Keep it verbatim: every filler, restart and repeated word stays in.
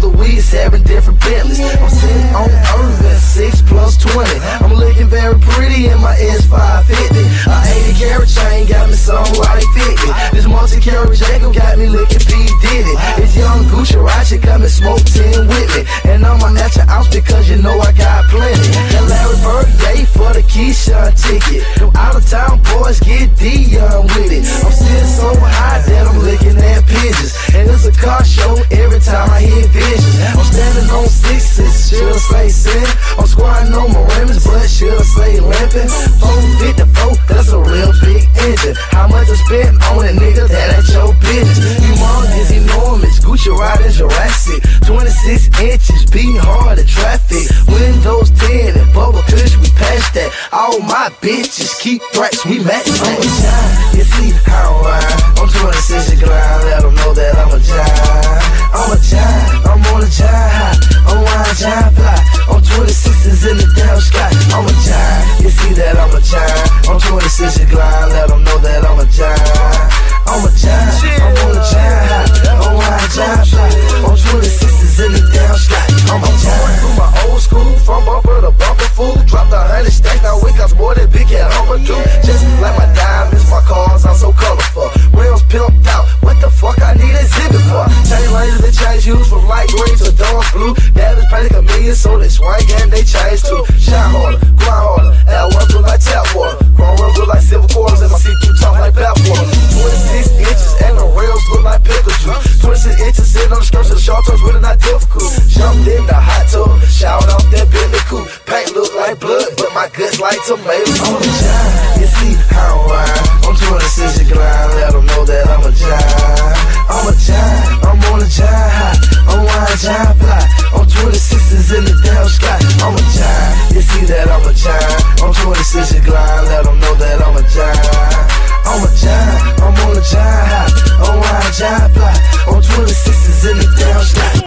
the weeds, having different Bentleys. I'm sitting on Earth at six plus twenty. I'm looking very pretty in my S five fifty. A eighty carat chain got me something like fifty. This multi-carat Jacob got me looking P. Diddy. It's young Gucci Rachi come and smoke ten with me. And I'm an extra ounce because you know I got plenty. And Larry Bird gave for the Keyshawn ticket. Them out of town boys get D-Young with it. I'm sitting so high that I'm looking at pigeons. And it's a car show every time I hear visions. I'm standing on sixes, should say sin. I'm squatting on my rims, but should say limping. four fifty-four, that's a real big engine. How much I spent on it, nigga, that ain't your business. Humongous, enormous, Gucci riding Jurassic. twenty-six inches, beating hard in traffic. Windows ten and bubble kush, we passed that. All my bitches keep threats, we match that. I'm a giant, you see how I ride. I'm twenty-six, you glide, let them know that I'm a giant. I'm a giant, I'm on a giant high. I'm wide, giant fly. I'm twenty-sixes in the damn sky. I'm a giant, you see that I'm a giant. I'm twenty-six, you glide, let them know that I'm a giant. I'm a giant, I'm on a giant high. I'm wide, giant fly. I'm twenty-sixes in the damn sky. I'm a giant. Through my old school, from bumper to bumper, fool. Dropped a hundred stacks, now it costs more than Big Cat Hummer do. Just like my diamonds, my cars, I'm so colorful. Rims pimped out, what the fuck I need exhibit for? Change lanes and change hues from light green to dark blue. That is paying a million, so they swing and they change too. Shine harder, grind harder, L one look like tap water. Chrome rims look like silver quarters, and my C two talk like pap water. twenty-six inches and the rails look like pickle juice. twenty-six inches sitting on the skirts of the short toes, really not difficult. Jumped in the hot tub, showered off that Bentley coupe. Paint look like blood, but my guts like tomatoes. I'm a giant, you see how I ride. I'm twenty-six, you glide, let them know that I'm a giant. I'm a giant, I'm on a giant high. I'm wide, giant fly. I'm twenty-sixes in the damn sky. I'm a giant, you see that I'm a giant. I'm twenty-six, you glide.